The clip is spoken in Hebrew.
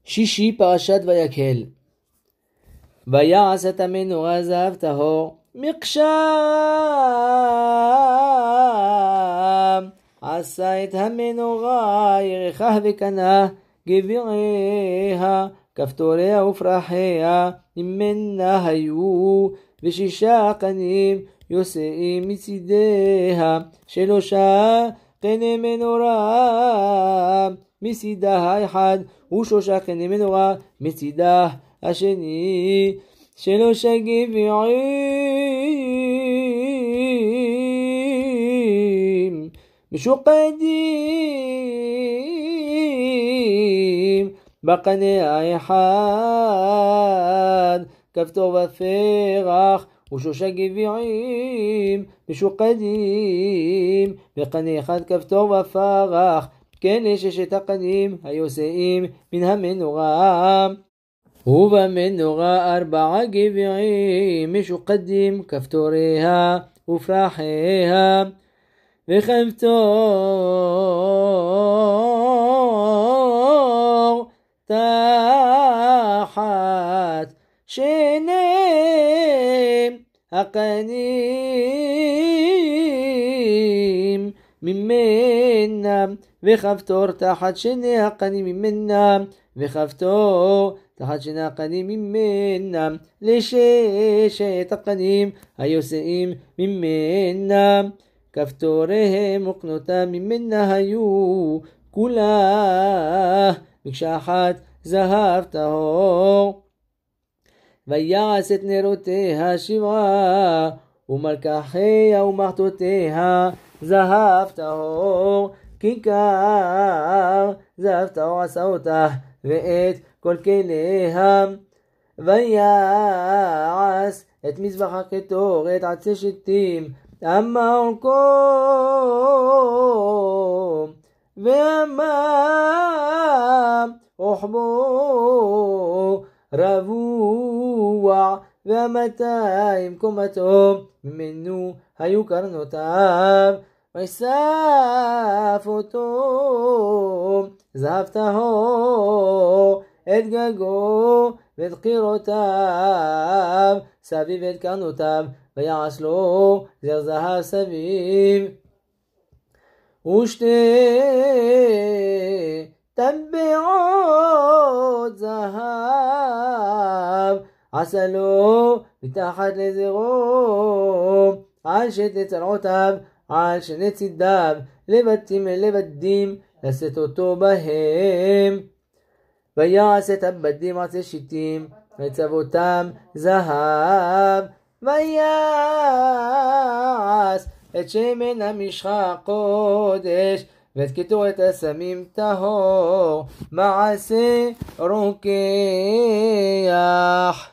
שישי פרשת ויקהל. ויעש את המנורה זהב טהור מקשה, עשה את המנורה ירחה וקנה גביעיה כפתוריה ופרחיה ממנה היו, ושישה קנים יוצאים מצידיה, שלושה קני מנורה מצידה האחד, ושלושה קני מנורה מצידה השני, שלושה גביעים משוקדים בקנה האחד, כפתור ופרח, ושלושה גביעים משוקדים בקנה אחד, כפתור ופרח, כן לששת הקנים היוצאים מן המנורה. ובמנורה 4 גביעים משוקדים, כפתוריה ופרחיה, וכפתור תחת שני הקנים ממנה, וכפתור תחת שני הקנים ממנה, וכפתור תחת שני הקנים ממנה, לששת הקנים היוצאים ממנה, כפתוריהם וקנותם ממנה היו כולה מקשה אחת זהב טהור. ויעש את נרותיה 7, ומלקחיה ומחטותיה זהב טהור, כיכר זהב טהור עשה אותה ואת כל כליה. ויעש את מזבח הקטורת עצי שתים, אמר קום ואמר רוחבו רבוע, והמאתיים קומתו ממנו היו קרנותיו. ויסף אותו זהב טהור, את גגו ואת קירותיו סביב ואת קרנותיו, ויעש לו זר זהב סביב. ושתי טבעות זהב עשה לו מתחת לזרו, על שתי צלעותיו, על שני צידיו, לבתים לבדים לשאת אותו בהם. ויעש את הבדים עצי שיטים, וצבותם זהב. ויעש את שמן המשחה קודש, ואת קטורת הסמים טהור, מעשה רוקח.